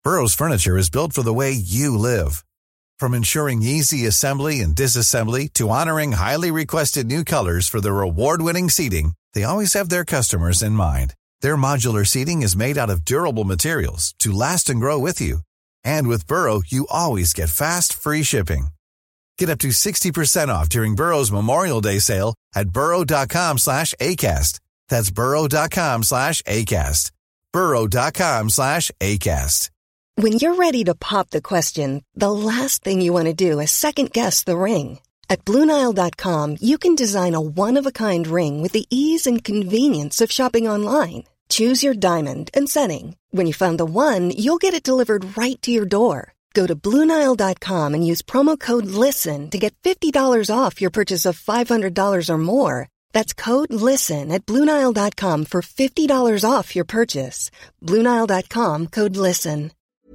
Burrow's furniture is built for the way you live. From ensuring easy assembly and disassembly to honoring highly requested new colors for their award-winning seating, they always have their customers in mind. Their modular seating is made out of durable materials to last and grow with you. And with Burrow, you always get fast, free shipping. Get up to 60% off during Burrow's Memorial Day sale at burrow.com/ACAST. That's burrow.com/ACAST. burrow.com/ACAST. When you're ready to pop the question, the last thing you want to do is second-guess the ring. At BlueNile.com, you can design a one-of-a-kind ring with the ease and convenience of shopping online. Choose your diamond and setting. When you find the one, you'll get it delivered right to your door. Go to BlueNile.com and use promo code LISTEN to get $50 off your purchase of $500 or more. That's code LISTEN at BlueNile.com for $50 off your purchase. BlueNile.com, code LISTEN.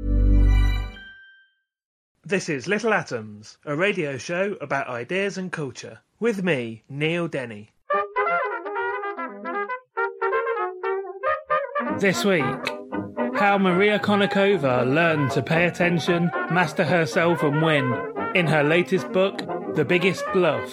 This is Little Atoms, a radio show about ideas and culture, with me, Neil Denny. This week, how Maria Konnikova learned to pay attention, master herself and win in her latest book, The Biggest Bluff.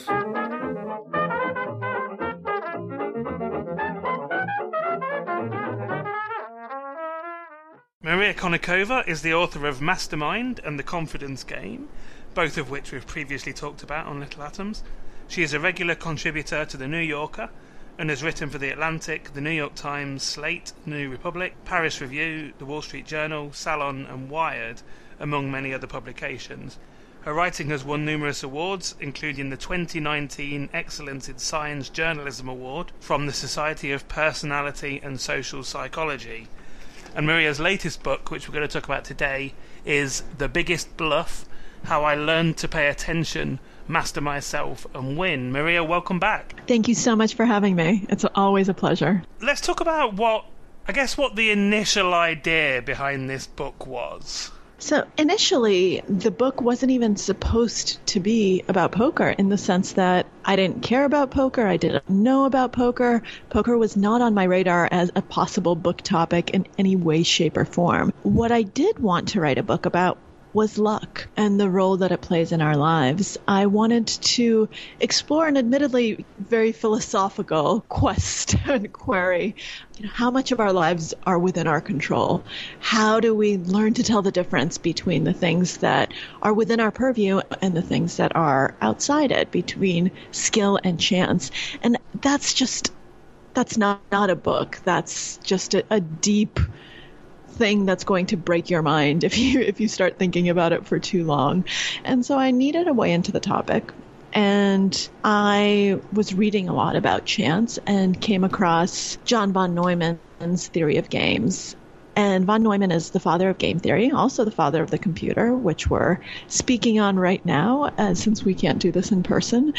Maria Konnikova is the author of Mastermind and The Confidence Game, both of which we've previously talked about on Little Atoms. She is a regular contributor to The New Yorker and has written for The Atlantic, The New York Times, Slate, New Republic, Paris Review, The Wall Street Journal, Salon and Wired, among many other publications. Her writing has won numerous awards, including the 2019 Excellence in Science Journalism Award from the Society of Personality and Social Psychology. And Maria's latest book, which we're going to talk about today, is The Biggest Bluff, How I Learned to Pay Attention, Master Myself and Win. Maria, welcome back. Thank you so much for having me. It's always a pleasure. Let's talk about what the initial idea behind this book was. So initially, the book wasn't even supposed to be about poker, in the sense that I didn't care about poker. I didn't know about poker. Poker was not on my radar as a possible book topic in any way, shape, or form. What I did want to write a book about was luck and the role that it plays in our lives. I wanted to explore an admittedly very philosophical quest and query. How much of our lives are within our control? How do we learn to tell the difference between the things that are within our purview and the things that are outside it, between skill and chance? And that's not a book. That's just a deep thing that's going to break your mind if you start thinking about it for too long. And so I needed a way into the topic. And I was reading a lot about chance and came across John von Neumann's theory of games. And von Neumann is the father of game theory, also the father of the computer, which we're speaking on right now, since we can't do this in person.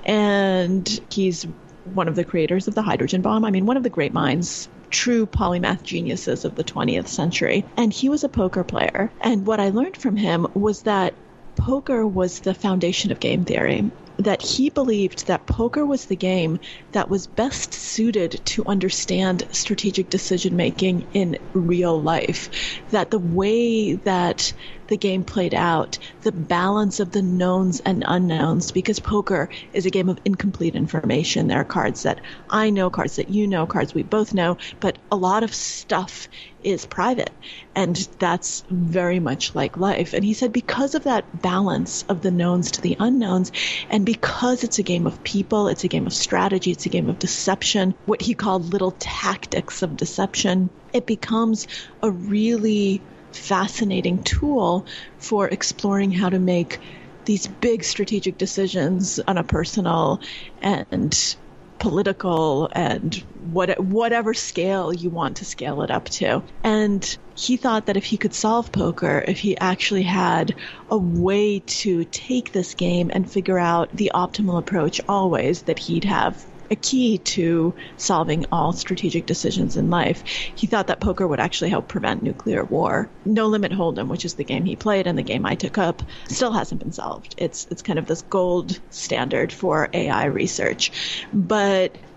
And he's one of the creators of the hydrogen bomb. I mean, one of the great minds, true polymath geniuses of the 20th century. And he was a poker player. And what I learned from him was that poker was the foundation of game theory, that he believed that poker was the game that was best suited to understand strategic decision-making in real life, that the way that the game played out, the balance of the knowns and unknowns, because poker is a game of incomplete information. There are cards that I know, cards that you know, cards we both know, but a lot of stuff is private, and that's very much like life. And he said because of that balance of the knowns to the unknowns, and because it's a game of people, it's a game of strategy, it's a game of deception, what he called little tactics of deception, it becomes a really fascinating tool for exploring how to make these big strategic decisions on a personal and political and whatever scale you want to scale it up to. And he thought that if he could solve poker, if he actually had a way to take this game and figure out the optimal approach always, that he'd have a key to solving all strategic decisions in life. He thought that poker would actually help prevent nuclear war. No Limit Hold'em, which is the game he played and the game I took up, still hasn't been solved. It's kind of this gold standard for AI research. But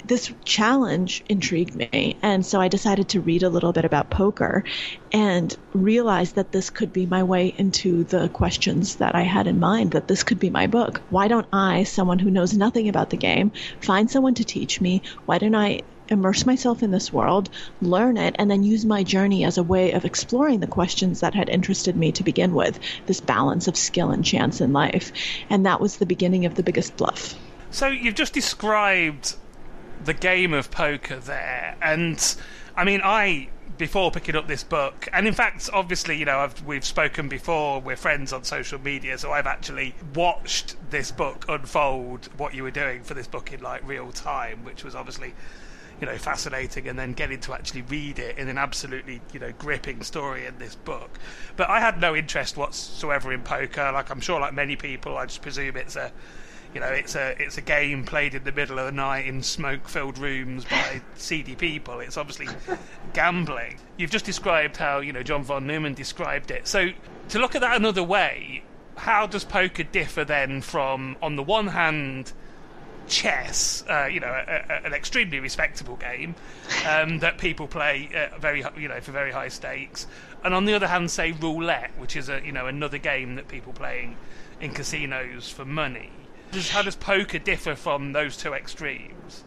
this challenge intrigued me. And so I decided to read a little bit about poker and realized that this could be my way into the questions that I had in mind, that this could be my book. Why don't I, someone who knows nothing about the game, find someone to teach me? Why don't I immerse myself in this world, learn it, and then use my journey as a way of exploring the questions that had interested me to begin with, this balance of skill and chance in life. And that was the beginning of The Biggest Bluff. So you've just described the game of poker there, and I mean, before picking up this book, and in fact, obviously, we've spoken before, we're friends on social media, so I've actually watched this book unfold, what you were doing for this book in like real time, which was obviously fascinating, and then getting to actually read it in an absolutely, gripping story in this book. But I had no interest whatsoever in poker. Like, I'm sure, like many people, I just presume it's a game played in the middle of the night in smoke-filled rooms by seedy people. It's obviously gambling. You've just described how, John von Neumann described it. So to look at that another way, how does poker differ then from, on the one hand, chess, an extremely respectable game that people play for very high stakes, and on the other hand, say roulette, which is another game that people playing in casinos for money. How does poker differ from those two extremes?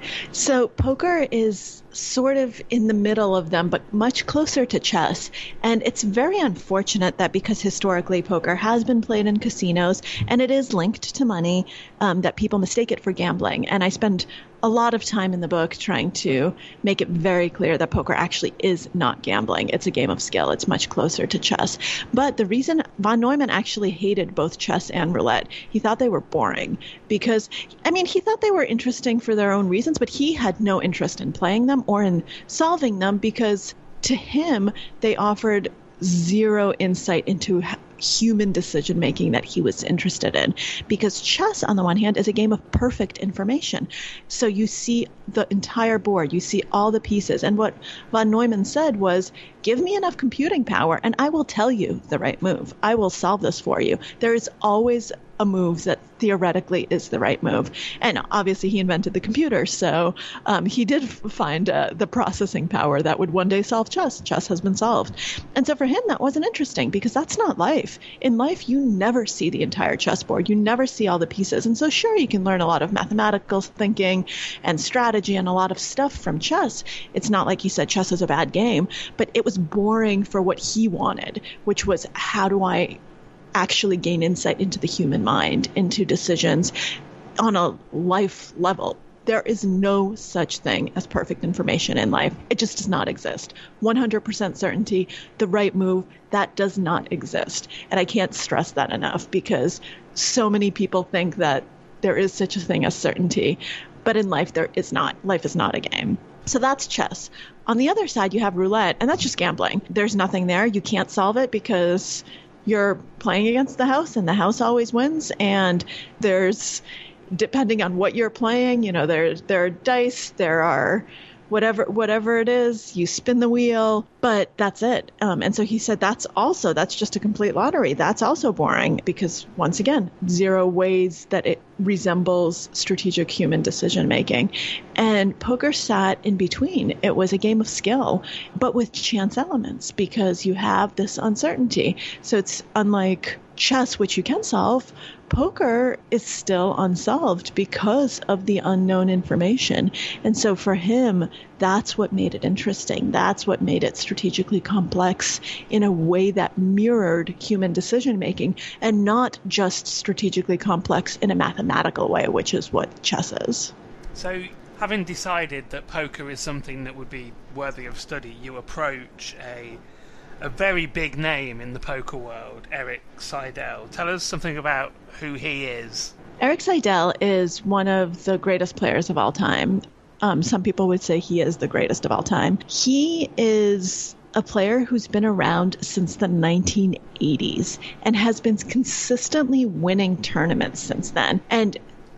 So poker is sort of in the middle of them, but much closer to chess. And it's very unfortunate that because historically poker has been played in casinos and it is linked to money, that people mistake it for gambling. And I spend a lot of time in the book trying to make it very clear that poker actually is not gambling. It's a game of skill. It's much closer to chess. But the reason von Neumann actually hated both chess and roulette, he thought they were boring because, he thought they were interesting for their own reasons, but he had no interest in playing them or in solving them because to him, they offered zero insight into human decision making that he was interested in. Because chess, on the one hand, is a game of perfect information. So you see the entire board, you see all the pieces. And what von Neumann said was, give me enough computing power and I will tell you the right move. I will solve this for you. There is always a move that theoretically is the right move. And obviously he invented the computer, so he did find the processing power that would one day solve chess. Chess has been solved. And so for him, that wasn't interesting because that's not life. In life, you never see the entire chessboard. You never see all the pieces. And so sure, you can learn a lot of mathematical thinking and strategy and a lot of stuff from chess. It's not like he said chess is a bad game, but it was boring for what he wanted, which was how do I actually gain insight into the human mind, into decisions on a life level. There is no such thing as perfect information in life. It just does not exist. 100% certainty, the right move, that does not exist. And I can't stress that enough because so many people think that there is such a thing as certainty. But in life, there is not. Life is not a game. So that's chess. On the other side, you have roulette, and that's just gambling. There's nothing there. You can't solve it because you're playing against the house and the house always wins. And there's, depending on what you're playing, there are dice, there are whatever it is, you spin the wheel, but that's it. And so he said that's just a complete lottery. That's also boring because, once again, zero ways that it resembles strategic human decision making. And poker sat in between. It was a game of skill, but with chance elements because you have this uncertainty. So it's unlike chess, which you can solve. Poker is still unsolved because of the unknown information. And so for him, that's what made it interesting. That's what made it strategically complex in a way that mirrored human decision making and not just strategically complex in a mathematical way, which is what chess is. So having decided that poker is something that would be worthy of study, you approach a very big name in the poker world, Erik Seidel. Tell us something about who he is. Erik Seidel is one of the greatest players of all time. Some people would say he is the greatest of all time. He is a player who's been around since the 1980s and has been consistently winning tournaments since then. And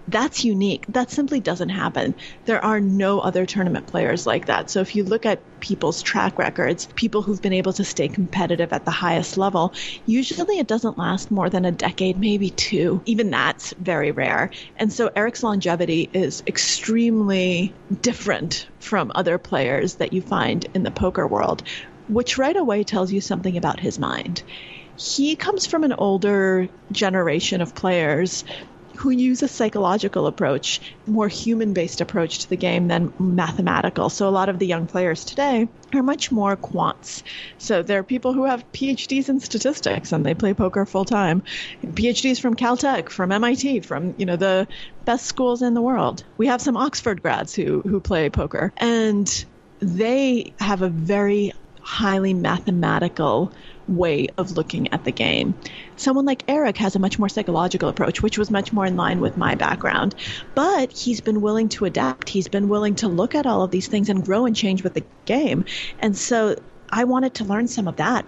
that's unique. That simply doesn't happen. There are no other tournament players like that. So if you look at people's track records, people who've been able to stay competitive at the highest level, usually it doesn't last more than a decade, maybe two. Even that's very rare. And so Eric's longevity is extremely different from other players that you find in the poker world, which right away tells you something about his mind. He comes from an older generation of players who use a psychological approach, more human-based approach to the game than mathematical. So a lot of the young players today are much more quants. So there are people who have PhDs in statistics and they play poker full-time. PhDs from Caltech, from MIT, from the best schools in the world. We have some Oxford grads who play poker. And they have a very highly mathematical way of looking at the game. Someone like Eric has a much more psychological approach, which was much more in line with my background. But he's been willing to adapt. He's been willing to look at all of these things and grow and change with the game. And so I wanted to learn some of that.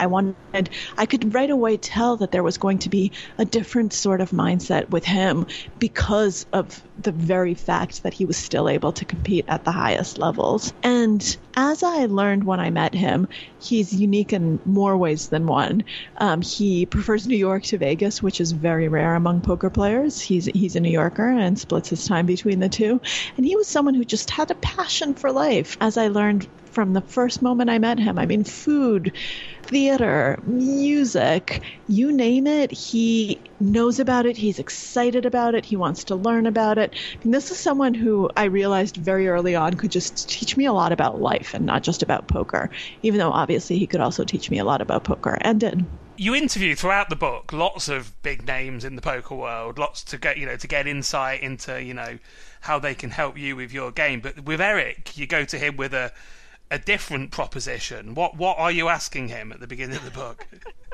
I could right away tell that there was going to be a different sort of mindset with him because of the very fact that he was still able to compete at the highest levels. And as I learned when I met him, he's unique in more ways than one. He prefers New York to Vegas, which is very rare among poker players. He's a New Yorker and splits his time between the two. And he was someone who just had a passion for life, as I learned from the first moment I met him. I mean, food, theater, music, you name it, he knows about it. He's excited about it. He wants to learn about it. I mean, this is someone who I realized very early on could just teach me a lot about life and not just about poker, even though obviously he could also teach me a lot about poker, and did. You interview throughout the book lots of big names in the poker world, lots to get insight into how they can help you with your game. But with Eric, you go to him with a different proposition. What are you asking him at the beginning of the book?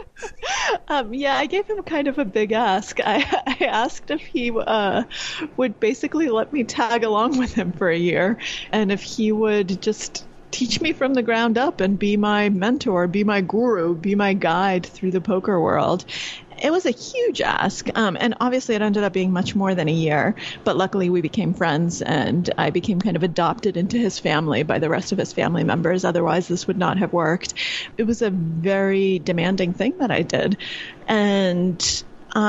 I gave him kind of a big ask. I asked if he would basically let me tag along with him for a year, and if he would just teach me from the ground up and be my mentor, be my guru, be my guide through the poker world. It was a huge ask, and obviously it ended up being much more than a year, but luckily we became friends, and I became kind of adopted into his family by the rest of his family members. Otherwise, this would not have worked. It was a very demanding thing that I did, and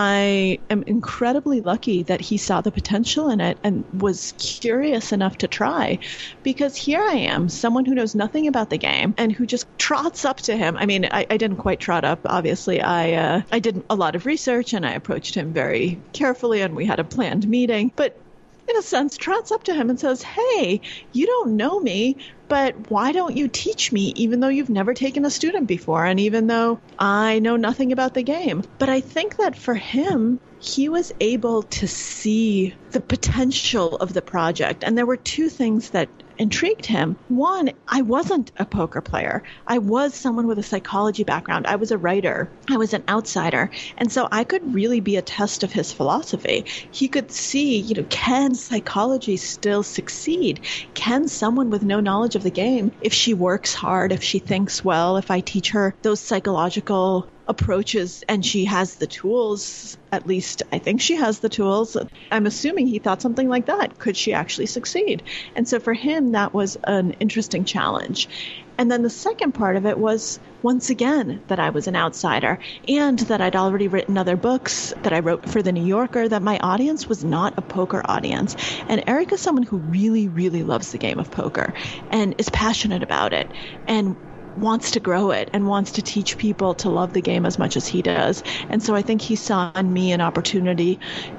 I am incredibly lucky that he saw the potential in it and was curious enough to try, because here I am, someone who knows nothing about the game and who just trots up to him. I mean, I didn't quite trot up, obviously. I did a lot of research and I approached him very carefully and we had a planned meeting, but in a sense, trots up to him and says, "Hey, you don't know me, but why don't you teach me, even though you've never taken a student before and even though I know nothing about the game?" But I think that for him, he was able to see the potential of the project. And there were two things that intrigued him. One, I wasn't a poker player. I was someone with a psychology background. I was a writer. I was an outsider. And so I could really be a test of his philosophy. He could see, can psychology still succeed? Can someone with no knowledge of the game, if she works hard, if she thinks well, if I teach her those psychological approaches and she has the tools, at least I think she has the tools, I'm assuming he thought something like that. Could she actually succeed? And so for him, that was an interesting challenge. And then the second part of it was, once again, that I was an outsider and that I'd already written other books that I wrote for The New Yorker, that my audience was not a poker audience. And Eric is someone who really, really loves the game of poker and is passionate about it and wants to grow it and wants to teach people to love the game as much as he does. And so I think he saw in me an opportunity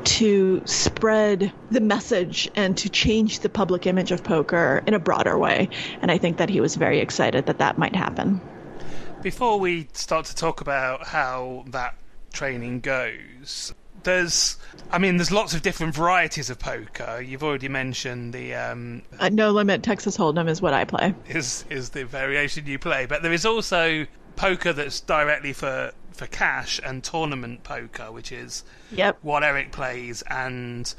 to spread the message and to change the public image of poker in a broader way. And I think that he was very excited that that might happen. Before we start to talk about how that training goes, there's lots of different varieties of poker. You've already mentioned the No Limit Texas Hold'em is what I play. Is the variation you play, but there is also poker that's directly for cash and tournament poker, which is what Eric plays and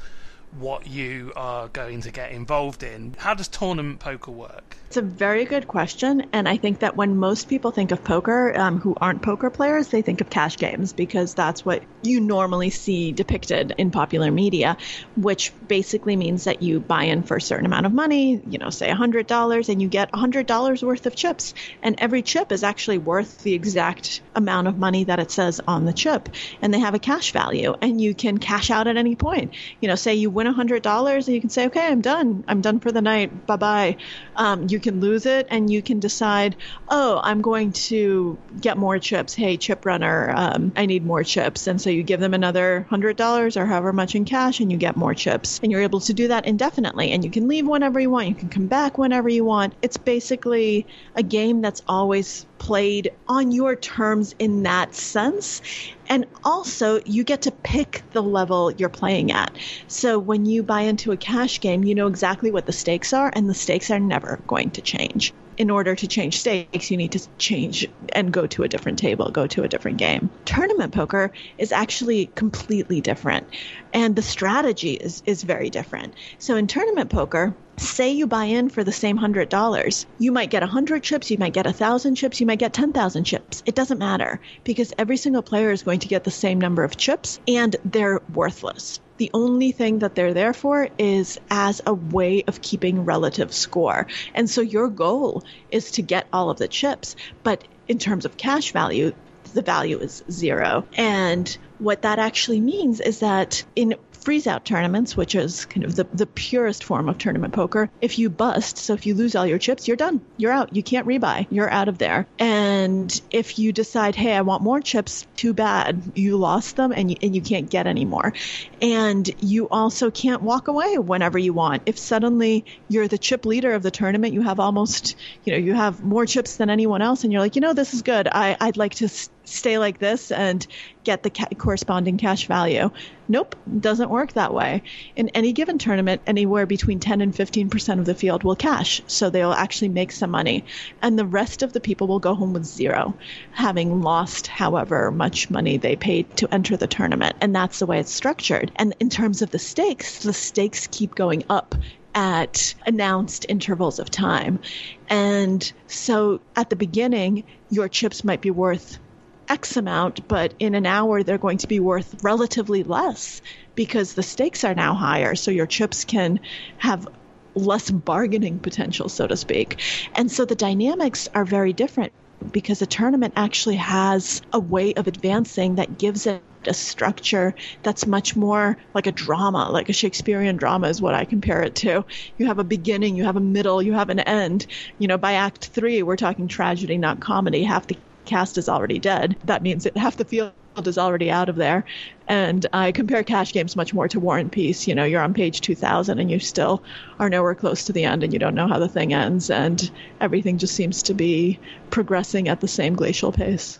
what you are going to get involved in. How does tournament poker work? It's a very good question, and I think that when most people think of poker, who aren't poker players, they think of cash games because that's what you normally see depicted in popular media, which basically means that you buy in for a certain amount of money, say $100, and you get $100 worth of chips, and every chip is actually worth the exact amount of money that it says on the chip, and they have a cash value, and you can cash out at any point. Say you win $100, and you can say, okay, I'm done for the night, bye-bye. You can lose it, and you can decide, I'm going to get more chips. Hey, chip runner, I need more chips. And so you give them another $100 or however much in cash, and you get more chips. And you're able to do that indefinitely. And you can leave whenever you want. You can come back whenever you want. It's basically a game that's always played on your terms in that sense. And also, you get to pick the level you're playing at. So when you buy into a cash game, you know exactly what the stakes are, and the stakes are never going to change. In order to change stakes, you need to change and go to a different table, go to a different game. Tournament poker is actually completely different, and the strategy is very different. So in tournament poker, say you buy in for the same $100. You might get 100 chips, you might get 1,000 chips, you might get 10,000 chips. It doesn't matter because every single player is going to get the same number of chips and they're worthless. The only thing that they're there for is as a way of keeping relative score. And so your goal is to get all of the chips. But in terms of cash value, the value is zero. And what that actually means is that in freeze-out tournaments, which is kind of the purest form of tournament poker, if you bust, so if you lose all your chips, you're done. You're out. You can't rebuy. You're out of there. And if you decide, hey, I want more chips, too bad. You lost them and you can't get any more. And you also can't walk away whenever you want. If suddenly you're the chip leader of the tournament, you have almost, you have more chips than anyone else, and you're like, this is good. I'd like to stay like this and get the corresponding cash value. Nope, doesn't work that way. In any given tournament, anywhere between 10 and 15% of the field will cash, so they'll actually make some money. And the rest of the people will go home with zero, having lost however much money they paid to enter the tournament. And that's the way it's structured. And in terms of the stakes keep going up at announced intervals of time. And so at the beginning, your chips might be worth X amount, but in an hour, they're going to be worth relatively less because the stakes are now higher. So your chips can have less bargaining potential, so to speak. And so the dynamics are very different because a tournament actually has a way of advancing that gives it a structure that's much more like a drama, like a Shakespearean drama is what I compare it to. You have a beginning, you have a middle, you have an end. By Act 3, we're talking tragedy, not comedy. Half the cast is already dead. That means that half the field is already out of there. And I compare cash games much more to War and Peace. You're on page 2000 and you still are nowhere close to the end and you don't know how the thing ends. And everything just seems to be progressing at the same glacial pace.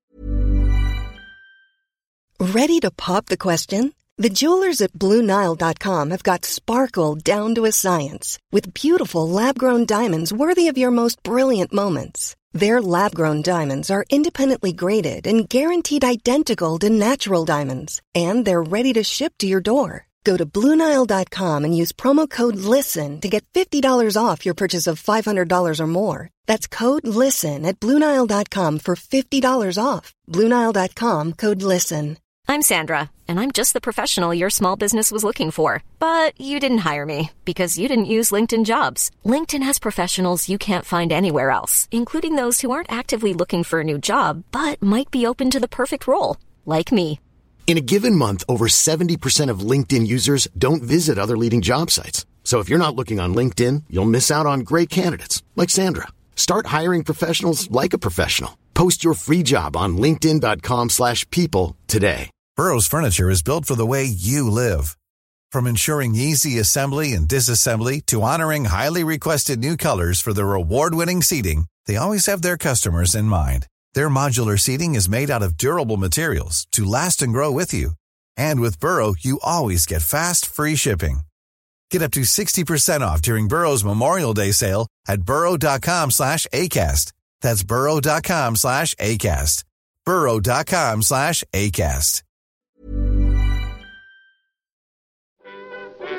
Ready to pop the question? The jewelers at BlueNile.com have got sparkle down to a science with beautiful lab-grown diamonds worthy of your most brilliant moments. Their lab-grown diamonds are independently graded and guaranteed identical to natural diamonds. And they're ready to ship to your door. Go to BlueNile.com and use promo code LISTEN to get $50 off your purchase of $500 or more. That's code LISTEN at BlueNile.com for $50 off. BlueNile.com, code LISTEN. I'm Sandra, and I'm just the professional your small business was looking for. But you didn't hire me because you didn't use LinkedIn Jobs. LinkedIn has professionals you can't find anywhere else, including those who aren't actively looking for a new job, but might be open to the perfect role, like me. In a given month, over 70% of LinkedIn users don't visit other leading job sites. So if you're not looking on LinkedIn, you'll miss out on great candidates like Sandra. Start hiring professionals like a professional. Post your free job on linkedin.com/people today. Burrow's furniture is built for the way you live. From ensuring easy assembly and disassembly to honoring highly requested new colors for their award-winning seating, they always have their customers in mind. Their modular seating is made out of durable materials to last and grow with you. And with Burrow, you always get fast, free shipping. Get up to 60% off during Burrow's Memorial Day sale at burrow.com/ACAST. That's burrow.com/ACAST. burrow.com/ACAST.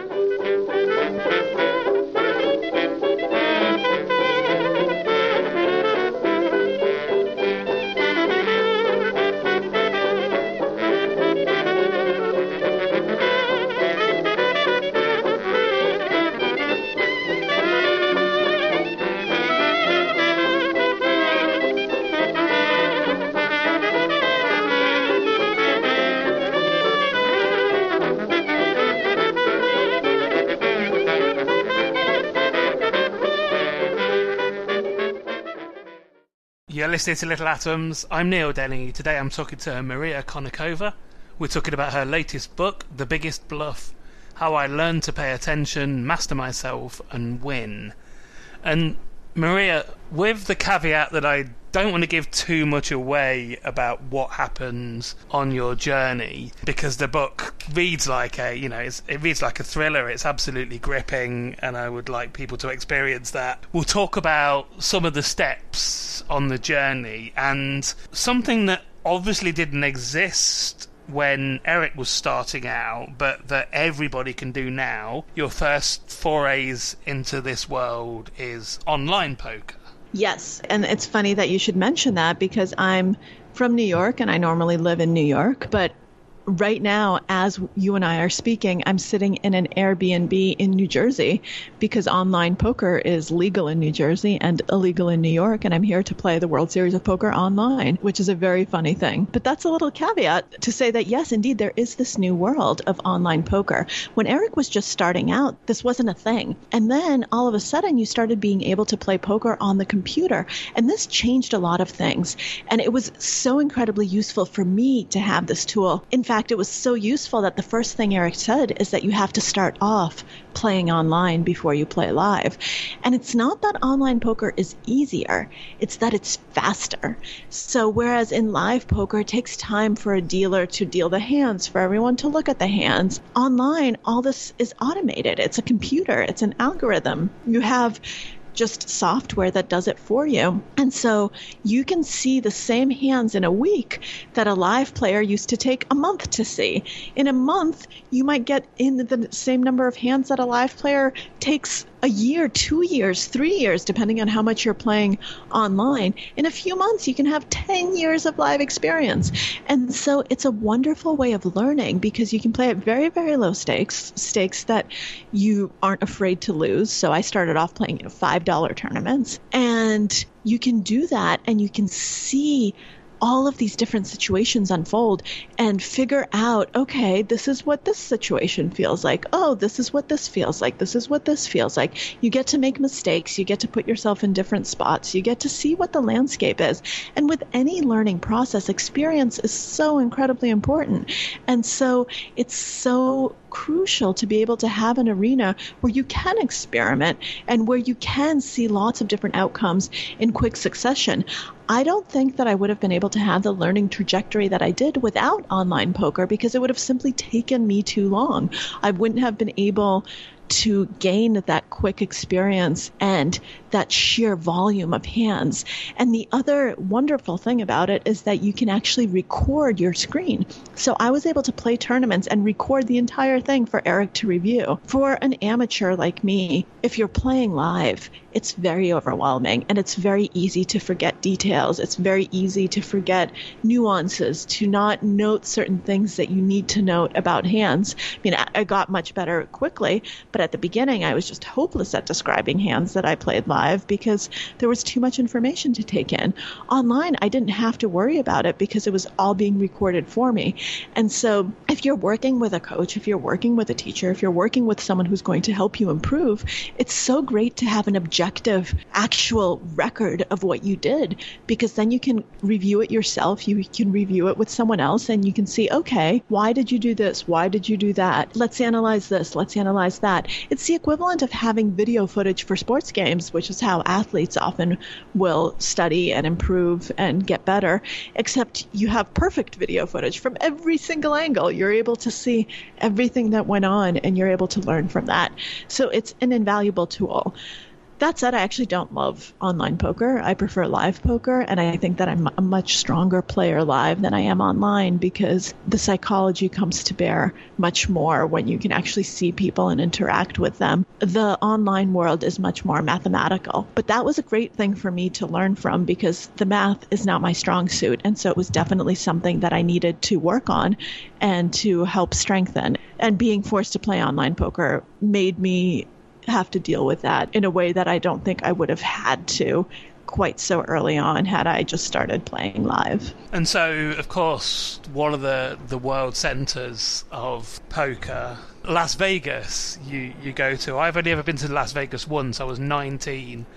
listening to Little Atoms. I'm Neil Denny. Today I'm talking to Maria Konnikova. We're talking about her latest book, The Biggest Bluff, How I Learned to Pay Attention, Master Myself, and Win. And Maria, with the caveat that I don't want to give too much away about what happens on your journey, because the book reads like it reads like a thriller. It's absolutely gripping, and I would like people to experience that. We'll talk about some of the steps on the journey, and something that obviously didn't exist when Eric was starting out, but that everybody can do now. Your first forays into this world is online poker. Yes, and it's funny that you should mention that because I'm from New York and I normally live in New York, but right now, as you and I are speaking, I'm sitting in an Airbnb in New Jersey because online poker is legal in New Jersey and illegal in New York, and I'm here to play the World Series of Poker online, which is a very funny thing. But that's a little caveat to say that, yes, indeed, there is this new world of online poker. When Eric was just starting out, this wasn't a thing. And then all of a sudden, you started being able to play poker on the computer, and this changed a lot of things. And it was so incredibly useful for me to have this tool. In fact, it was so useful that the first thing Eric said is that you have to start off playing online before you play live. And it's not that online poker is easier, it's that it's faster. So whereas in live poker, it takes time for a dealer to deal the hands, for everyone to look at the hands, online, all this is automated. It's a computer, it's an algorithm. You have just software that does it for you. And so you can see the same hands in a week that a live player used to take a month to see. In a month, you might get in the same number of hands that a live player takes a year, 2 years, 3 years, depending on how much you're playing online. In a few months, you can have 10 years of live experience. And so it's a wonderful way of learning because you can play at very, very low stakes that you aren't afraid to lose. So I started off playing $5 tournaments, and you can do that and you can see all of these different situations unfold and figure out, okay, this is what this situation feels like. Oh, this is what this feels like. This is what this feels like. You get to make mistakes. You get to put yourself in different spots. You get to see what the landscape is. And with any learning process, experience is so incredibly important. And so it's so crucial to be able to have an arena where you can experiment and where you can see lots of different outcomes in quick succession. I don't think that I would have been able to have the learning trajectory that I did without online poker because it would have simply taken me too long. I wouldn't have been able to gain that quick experience and that sheer volume of hands. And the other wonderful thing about it is that you can actually record your screen. So I was able to play tournaments and record the entire thing for Eric to review. For an amateur like me, if you're playing live, it's very overwhelming and it's very easy to forget details. It's very easy to forget nuances, to not note certain things that you need to note about hands. I mean, I got much better quickly, but at the beginning, I was just hopeless at describing hands that I played live because there was too much information to take in. Online, I didn't have to worry about it because it was all being recorded for me. And so if you're working with a coach, if you're working with a teacher, if you're working with someone who's going to help you improve, it's so great to have an objective, actual record of what you did because then you can review it yourself. You can review it with someone else and you can see, okay, why did you do this? Why did you do that? Let's analyze this. Let's analyze that. It's the equivalent of having video footage for sports games, which is how athletes often will study and improve and get better, except you have perfect video footage from every single angle. You're able to see everything that went on and you're able to learn from that. So it's an invaluable tool. That said, I actually don't love online poker. I prefer live poker, and I think that I'm a much stronger player live than I am online because the psychology comes to bear much more when you can actually see people and interact with them. The online world is much more mathematical, but that was a great thing for me to learn from because the math is not my strong suit, and so it was definitely something that I needed to work on and to help strengthen. And being forced to play online poker made me have to deal with that in a way that I don't think I would have had to quite so early on had I just started playing live. And so, of course, one of the world centres of poker, Las Vegas, you go to. I've only ever been to Las Vegas once. I was 19,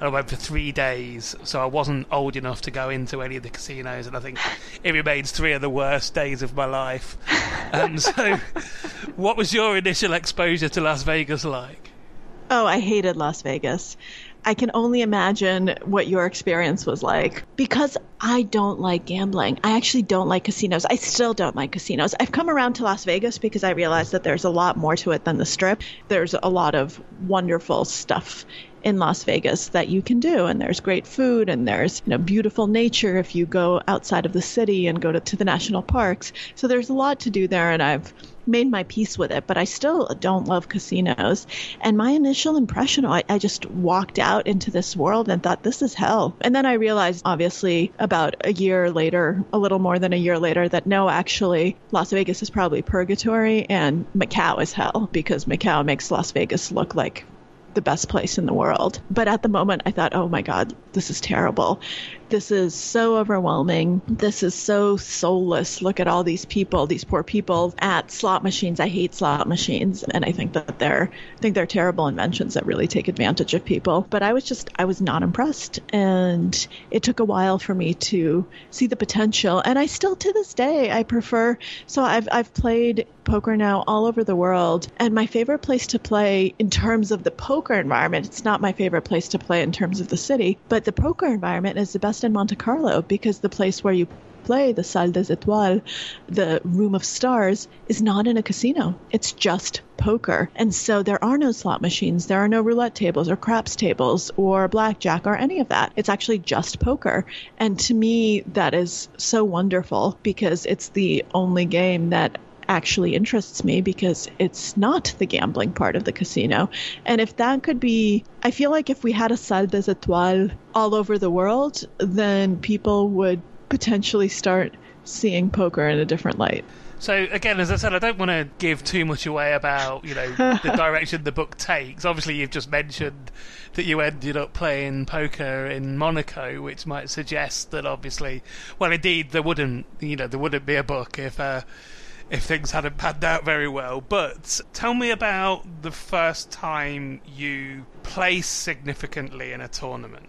and I went for 3 days, so I wasn't old enough to go into any of the casinos, and I think it remains 3 of the worst days of my life. So what was your initial exposure to Las Vegas like? Oh, I hated Las Vegas. I can only imagine what your experience was like, because I don't like gambling. I actually don't like casinos. I still don't like casinos. I've come around to Las Vegas because I realized that there's a lot more to it than the Strip. There's a lot of wonderful stuff in Las Vegas that you can do, and there's great food, and there's beautiful nature if you go outside of the city and go to the national parks. So there's a lot to do there, and I've made my peace with it, but I still don't love casinos. And my initial impression, I just walked out into this world and thought, this is hell. And then I realized, obviously, about a year later, a little more than a year later, that no, actually, Las Vegas is probably purgatory and Macau is hell, because Macau makes Las Vegas look like the best place in the world. But at the moment, I thought, oh my God, this is terrible. This is so overwhelming. This is so soulless. Look at all these people, these poor people at slot machines. I hate slot machines. And I think that they're terrible inventions that really take advantage of people. But I was not impressed. And it took a while for me to see the potential. And I still, to this day, I prefer, so I've played poker now all over the world. And my favorite place to play in terms of the poker environment, it's not my favorite place to play in terms of the city, but the poker environment is the best in Monte Carlo, because the place where you play, the Salle des Étoiles, the Room of Stars, is not in a casino. It's just poker. And so there are no slot machines. There are no roulette tables or craps tables or blackjack or any of that. It's actually just poker. And to me, that is so wonderful, because it's the only game that actually interests me, because it's not the gambling part of the casino. And if that could be, I feel like if we had a Salle des Étoiles all over the world, then people would potentially start seeing poker in a different light. So again, as I said, I don't want to give too much away about, the direction the book takes. Obviously, you've just mentioned that you ended up playing poker in Monaco, which might suggest that obviously, well, indeed, there wouldn't be a book if things hadn't panned out very well. But tell me about the first time you placed significantly in a tournament.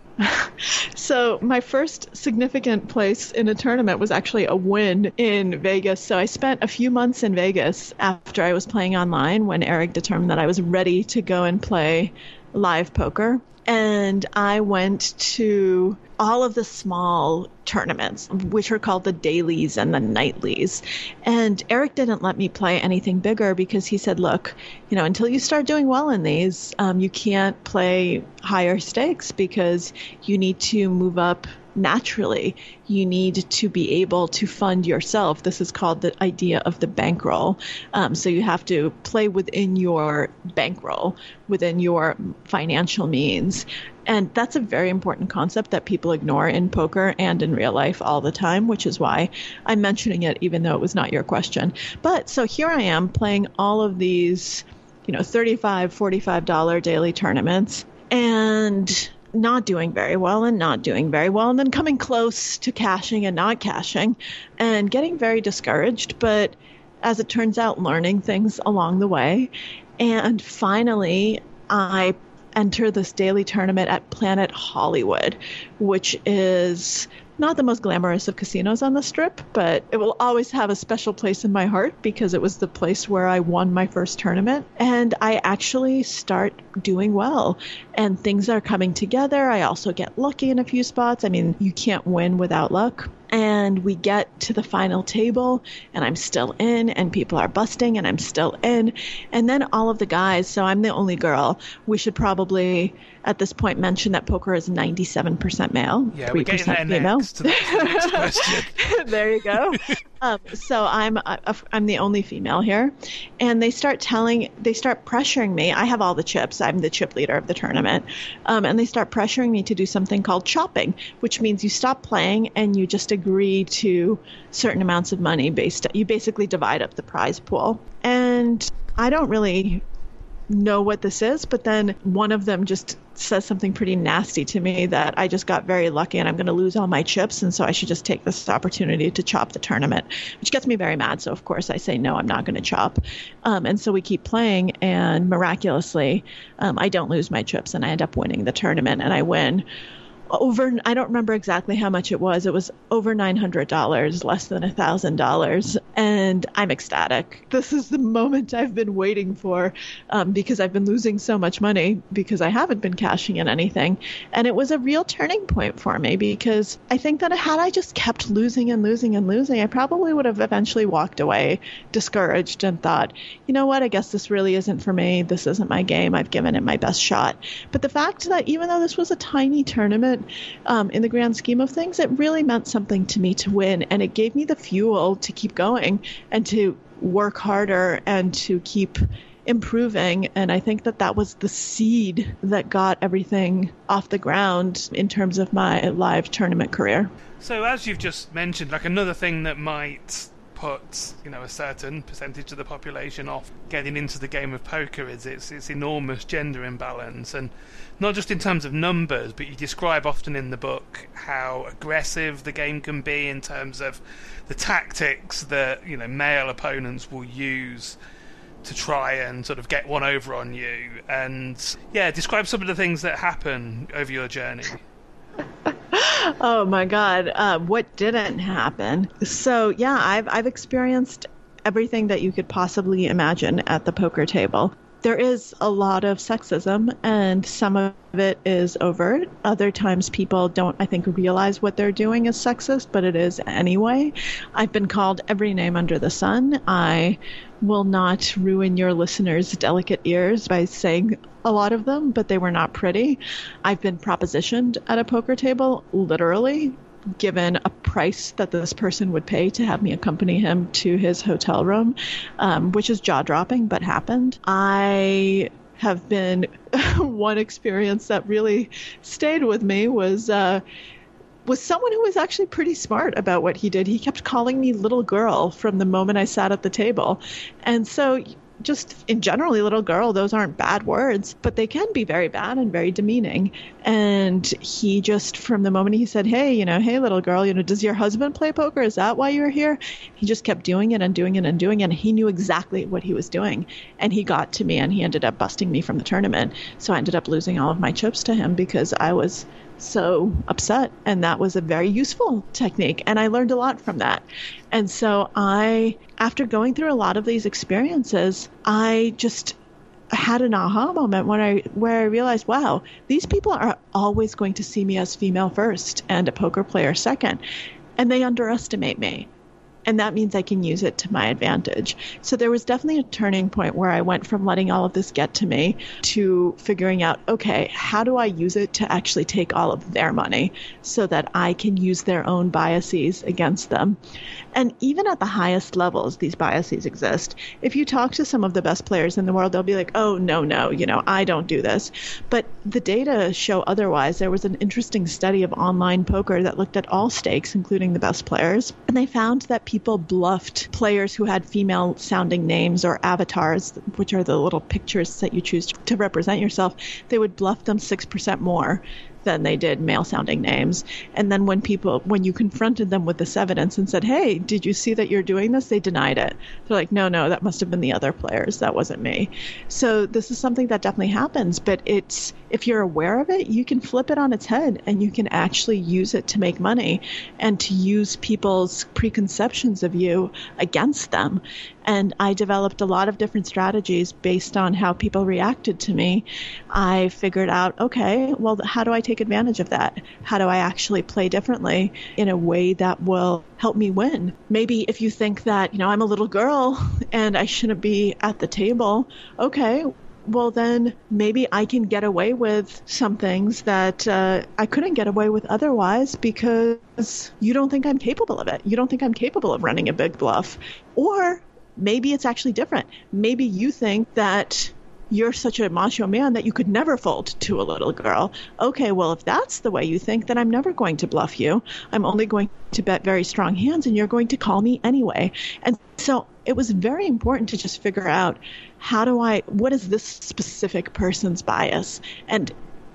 So my first significant place in a tournament was actually a win in Vegas. So I spent a few months in Vegas after I was playing online, when Eric determined that I was ready to go and play live poker. And I went to all of the small tournaments, which are called the dailies and the nightlies. And Eric didn't let me play anything bigger, because he said, look, until you start doing well in these, you can't play higher stakes, because you need to move up naturally. You need to be able to fund yourself. This is called the idea of the bankroll. So you have to play within your bankroll, within your financial means. And that's a very important concept that people ignore in poker and in real life all the time, which is why I'm mentioning it, even though it was not your question. But so here I am playing all of these, $35, $45 daily tournaments, and not doing very well, and then coming close to cashing and not cashing, and getting very discouraged. But as it turns out, learning things along the way. And finally, I enter this daily tournament at Planet Hollywood, which is not the most glamorous of casinos on the Strip, but it will always have a special place in my heart, because it was the place where I won my first tournament. And I actually start doing well, and things are coming together. I also get lucky in a few spots. I mean, you can't win without luck. And we get to the final table, and I'm still in, and people are busting, and I'm still in. And then all of the guys, so I'm the only girl. We should probably, at this point, mention that poker is 97% male, 3% female. Next. That's the next question. There you go. So I'm the only female here, and they start pressuring me. I have all the chips. I'm the chip leader of the tournament, and they start pressuring me to do something called chopping, which means you stop playing and you just agree to certain amounts of money you basically divide up the prize pool. And I don't really know what this is, but then one of them just says something pretty nasty to me that I just got very lucky and I'm going to lose all my chips. And so I should just take this opportunity to chop the tournament, which gets me very mad. So, of course, I say, no, I'm not going to chop. And so we keep playing. And miraculously, I don't lose my chips and I end up winning the tournament. And I win I don't remember exactly how much it was. It was over $900, less than $1,000. And I'm ecstatic. This is the moment I've been waiting for because I've been losing so much money because I haven't been cashing in anything. And it was a real turning point for me because I think that had I just kept losing and losing and losing, I probably would have eventually walked away discouraged and thought, you know what, I guess this really isn't for me. This isn't my game. I've given it my best shot. But the fact that even though this was a tiny tournament, in the grand scheme of things, it really meant something to me to win. And it gave me the fuel to keep going and to work harder and to keep improving. And I think that that was the seed that got everything off the ground in terms of my live tournament career. So as you've just mentioned, like another thing that might put, a certain percentage of the population off getting into the game of poker is its enormous gender imbalance, and not just in terms of numbers, but you describe often in the book how aggressive the game can be in terms of the tactics that male opponents will use to try and sort of get one over on you. And describe some of the things that happen over your journey. Oh my God, what didn't happen? So I've experienced everything that you could possibly imagine at the poker table. There is a lot of sexism, and some of it is overt. Other times people don't, I think, realize what they're doing is sexist, but it is anyway. I've been called every name under the sun. I will not ruin your listeners' delicate ears by saying a lot of them, but they were not pretty. I've been propositioned at a poker table, literally, given a price that this person would pay to have me accompany him to his hotel room, which is jaw-dropping, but happened. I have been, one experience that really stayed with me was someone who was actually pretty smart about what he did. He kept calling me little girl from the moment I sat at the table. And so just in generally, little girl, those aren't bad words, but they can be very bad and very demeaning. And he just, from the moment he said, hey, hey, little girl, does your husband play poker? Is that why you're here? He just kept doing it and doing it and doing it. And he knew exactly what he was doing. And he got to me and he ended up busting me from the tournament. So I ended up losing all of my chips to him because I was so upset. And that was a very useful technique. And I learned a lot from that. And so after going through a lot of these experiences, I just had an aha moment where I realized, wow, these people are always going to see me as female first and a poker player second. And they underestimate me. And that means I can use it to my advantage. So there was definitely a turning point where I went from letting all of this get to me to figuring out, okay, how do I use it to actually take all of their money so that I can use their own biases against them? And even at the highest levels, these biases exist. If you talk to some of the best players in the world, they'll be like, oh, no, I don't do this. But the data show otherwise. There was an interesting study of online poker that looked at all stakes, including the best players. And they found that people bluffed players who had female-sounding names or avatars, which are the little pictures that you choose to represent yourself. They would bluff them 6% more than they did male-sounding names. And then when you confronted them with this evidence and said, hey, did you see that you're doing this? They denied it. They're like, no, that must have been the other players. That wasn't me. So this is something that definitely happens, but if you're aware of it, you can flip it on its head and you can actually use it to make money and to use people's preconceptions of you against them. And I developed a lot of different strategies based on how people reacted to me. I figured out, okay, well, how do I take advantage of that? How do I actually play differently in a way that will help me win? Maybe if you think that, I'm a little girl and I shouldn't be at the table, okay, well, then maybe I can get away with some things that I couldn't get away with otherwise because you don't think I'm capable of it. You don't think I'm capable of running a big bluff. Or maybe it's actually different. Maybe you think that you're such a macho man that you could never fold to a little girl. Okay, well, if that's the way you think, then I'm never going to bluff you. I'm only going to bet very strong hands, and you're going to call me anyway. And so it was very important to just figure out what is this specific person's bias? And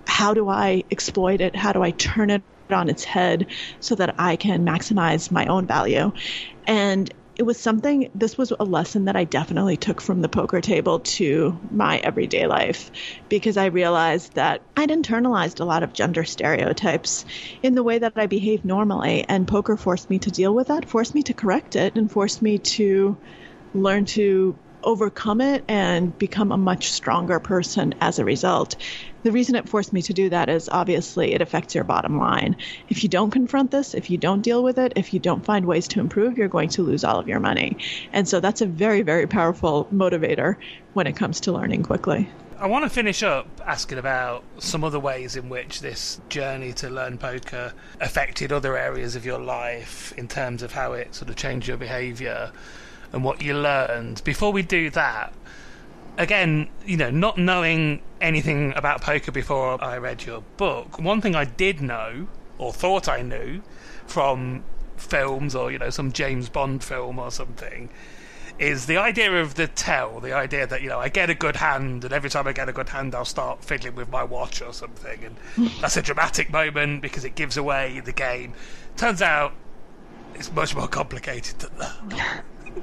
how do I exploit it? How do I turn it on its head so that I can maximize my own value? And this was a lesson that I definitely took from the poker table to my everyday life, because I realized that I'd internalized a lot of gender stereotypes in the way that I behave normally. And poker forced me to deal with that, forced me to correct it, and forced me to learn to overcome it and become a much stronger person as a result. The reason it forced me to do that is obviously it affects your bottom line. If you don't confront this, if you don't deal with it, if you don't find ways to improve, you're going to lose all of your money. And so that's a very, very powerful motivator when it comes to learning quickly. I want to finish up asking about some other ways in which this journey to learn poker affected other areas of your life in terms of how it sort of changed your behaviour and what you learned. Before we do that, again, not knowing anything about poker before I read your book, one thing I did know, or thought I knew, from films or, some James Bond film or something, is the idea of the tell, the idea that, I get a good hand, and every time I get a good hand, I'll start fiddling with my watch or something, and that's a dramatic moment because it gives away the game. Turns out it's much more complicated than that.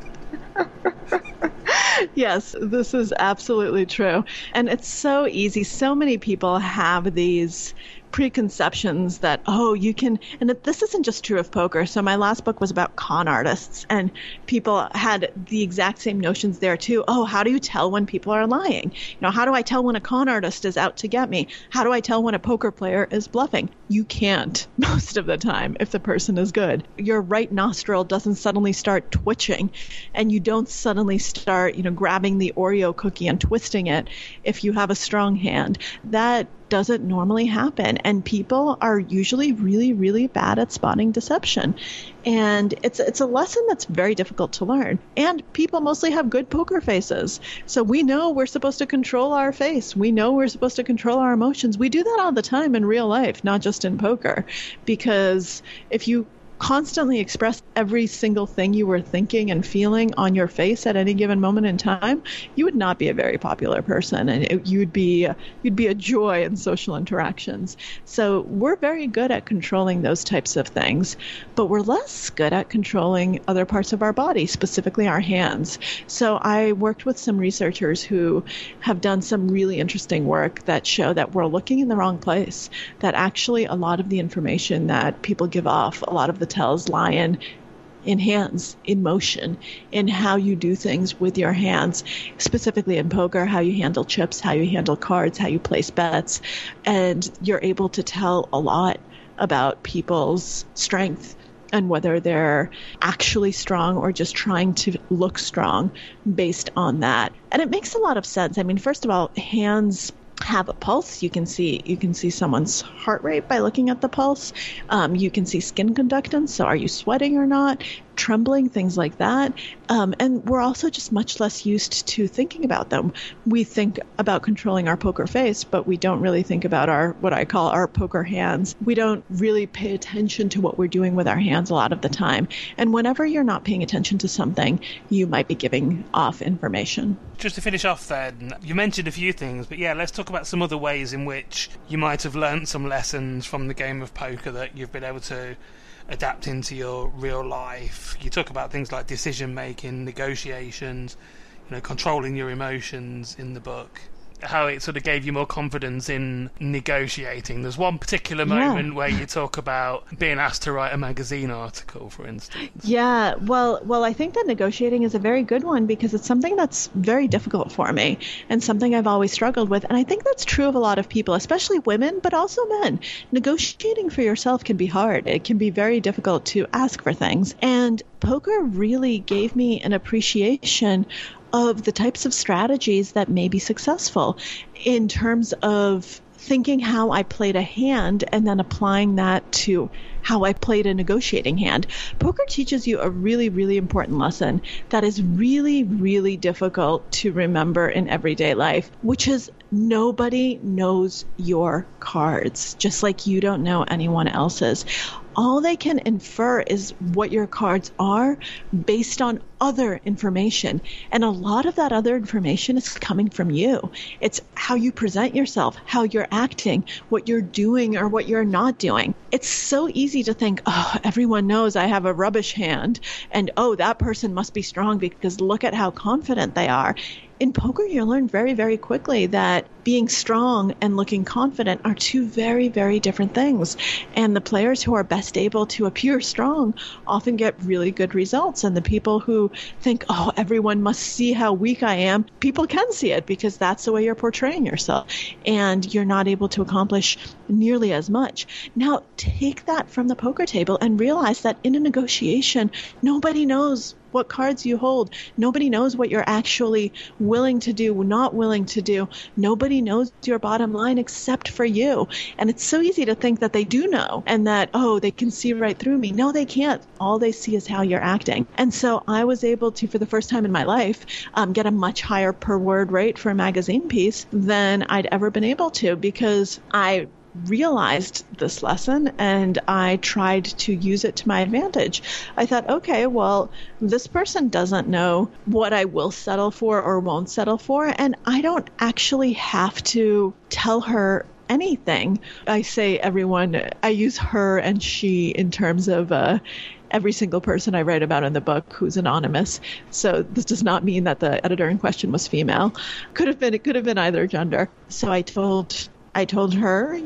Yes, this is absolutely true. And it's so easy. So many people have these preconceptions that, you can, and this isn't just true of poker. So my last book was about con artists, and people had the exact same notions there too. How do you tell when people are lying? How do I tell when a con artist is out to get me? How do I tell when a poker player is bluffing? You can't most of the time if the person is good. Your right nostril doesn't suddenly start twitching, and you don't suddenly start, grabbing the Oreo cookie and twisting it if you have a strong hand. That doesn't normally happen, and people are usually really, really bad at spotting deception. And it's a lesson that's very difficult to learn. And people mostly have good poker faces. So we know we're supposed to control our face. We know we're supposed to control our emotions. We do that all the time in real life, not just in poker. Because if you constantly express every single thing you were thinking and feeling on your face at any given moment in time, you would not be a very popular person, and you'd be a joy in social interactions. So we're very good at controlling those types of things, but we're less good at controlling other parts of our body, specifically our hands. So I worked with some researchers who have done some really interesting work that show that we're looking in the wrong place, that actually a lot of the information that people give off, a lot of the tells lie in hands, in motion, in how you do things with your hands, specifically in poker, how you handle chips, how you handle cards, how you place bets. And you're able to tell a lot about people's strength and whether they're actually strong or just trying to look strong based on that. And it makes a lot of sense. I mean, first of all, hands have a pulse. You can see someone's heart rate by looking at the pulse. You can see skin conductance. So are you sweating or not? Trembling, things like that. And we're also just much less used to thinking about them. We think about controlling our poker face, but we don't really think about what I call our poker hands. We don't really pay attention to what we're doing with our hands a lot of the time. And whenever you're not paying attention to something, you might be giving off information. Just to finish off then, you mentioned a few things, but let's talk about some other ways in which you might have learned some lessons from the game of poker that you've been able to adapt into your real life. You talk about things like decision making, negotiations, controlling your emotions in the book. How it sort of gave you more confidence in negotiating. There's one particular moment where you talk about being asked to write a magazine article, for instance. Yeah, well, I think that negotiating is a very good one because it's something that's very difficult for me and something I've always struggled with. And I think that's true of a lot of people, especially women, but also men. Negotiating for yourself can be hard. It can be very difficult to ask for things. And poker really gave me an appreciation of the types of strategies that may be successful in terms of thinking how I played a hand and then applying that to how I played a negotiating hand. Poker teaches you a really, really important lesson that is really, really difficult to remember in everyday life, which is nobody knows your cards, just like you don't know anyone else's. all they can infer is what your cards are based on other information. And a lot of that other information is coming from you. It's how you present yourself, how you're acting, what you're doing or what you're not doing. It's so easy to think, oh, everyone knows I have a rubbish hand, and oh, that person must be strong because look at how confident they are. In poker, you learn very, very quickly that being strong and looking confident are two very, very different things. And the players who are best able to appear strong often get really good results. And the people who think, oh, everyone must see how weak I am, people can see it because that's the way you're portraying yourself. And you're not able to accomplish nearly as much. Now, take that from the poker table and realize that in a negotiation, nobody knows what cards you hold. Nobody knows what you're actually willing to do, not willing to do. Nobody knows your bottom line except for you. And it's so easy to think that they do know and that, oh, they can see right through me. No, they can't. All they see is how you're acting. And so I was able to, for the first time in my life, get a much higher per word rate for a magazine piece than I'd ever been able to, because I realized this lesson and I tried to use it to my advantage. I thought, okay, well, this person doesn't know what I will settle for or won't settle for, and I don't actually have to tell her anything. I say everyone, I use her and she in terms of every single person I write about in the book who's anonymous. So this does not mean that the editor in question was female. It could have been either gender. So I told her,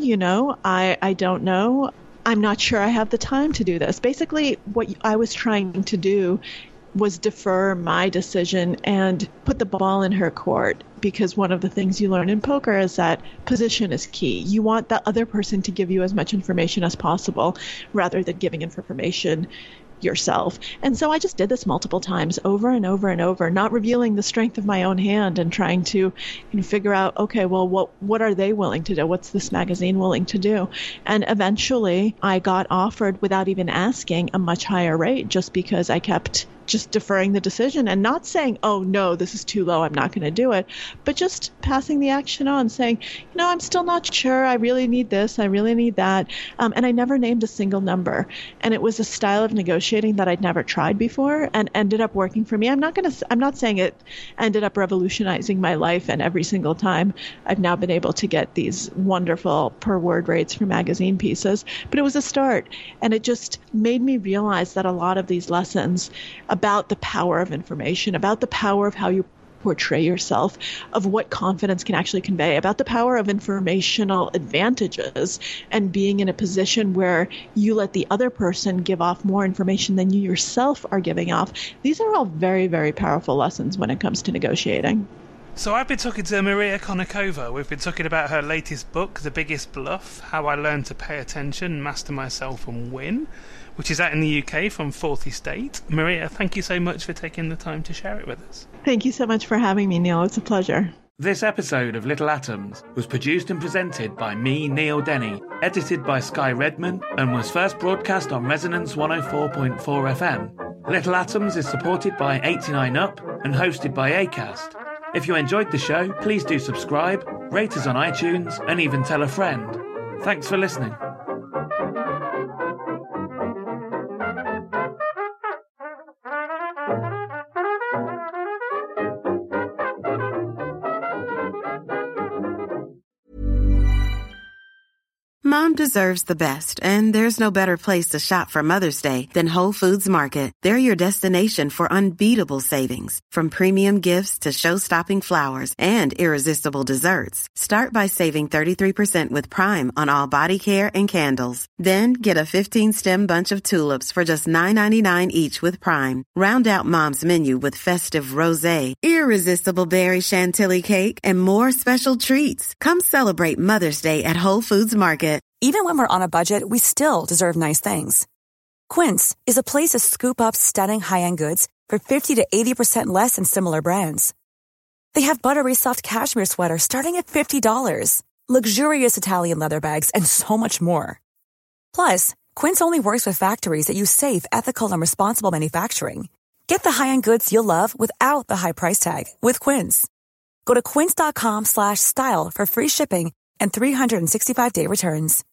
I don't know. I'm not sure I have the time to do this. Basically, what I was trying to do was defer my decision and put the ball in her court, because one of the things you learn in poker is that position is key. You want the other person to give you as much information as possible rather than giving information yourself. And so I just did this multiple times, over and over and over, not revealing the strength of my own hand and trying to figure out, okay, well, what are they willing to do? What's this magazine willing to do? And eventually I got offered, without even asking, a much higher rate, just because I kept just deferring the decision and not saying, oh, no, this is too low, I'm not going to do it, but just passing the action on, saying, I'm still not sure, I really need this, I really need that. And I never named a single number. And it was a style of negotiating that I'd never tried before and ended up working for me. I'm not saying it ended up revolutionizing my life, and every single time I've now been able to get these wonderful per word rates for magazine pieces, but it was a start. And it just made me realize that a lot of these lessons about the power of information, about the power of how you portray yourself, of what confidence can actually convey, about the power of informational advantages and being in a position where you let the other person give off more information than you yourself are giving off. These are all very, very powerful lessons when it comes to negotiating. So I've been talking to Maria Konnikova. We've been talking about her latest book, The Biggest Bluff, How I Learned to Pay Attention, Master Myself and Win, which is out in the UK from 4th Estate. Maria, thank you so much for taking the time to share it with us. Thank you so much for having me, Neil. It's a pleasure. This episode of Little Atoms was produced and presented by me, Neil Denny, edited by Sky Redman, and was first broadcast on Resonance 104.4 FM. Little Atoms is supported by 89UP and hosted by Acast. If you enjoyed the show, please do subscribe, rate us on iTunes, and even tell a friend. Thanks for listening. Mom deserves the best, and there's no better place to shop for Mother's Day than Whole Foods Market. They're your destination for unbeatable savings, from premium gifts to show-stopping flowers and irresistible desserts. Start by saving 33% with Prime on all body care and candles. Then get a 15-stem bunch of tulips for just $9.99 each with Prime. Round out Mom's menu with festive rosé, irresistible berry chantilly cake, and more special treats. Come celebrate Mother's Day at Whole Foods Market. Even when we're on a budget, we still deserve nice things. Quince is a place to scoop up stunning high-end goods for 50 to 80% less than similar brands. They have buttery soft cashmere sweaters starting at $50, luxurious Italian leather bags, and so much more. Plus, Quince only works with factories that use safe, ethical, and responsible manufacturing. Get the high-end goods you'll love without the high price tag with Quince. Go to quince.com/style for free shipping and 365-day returns.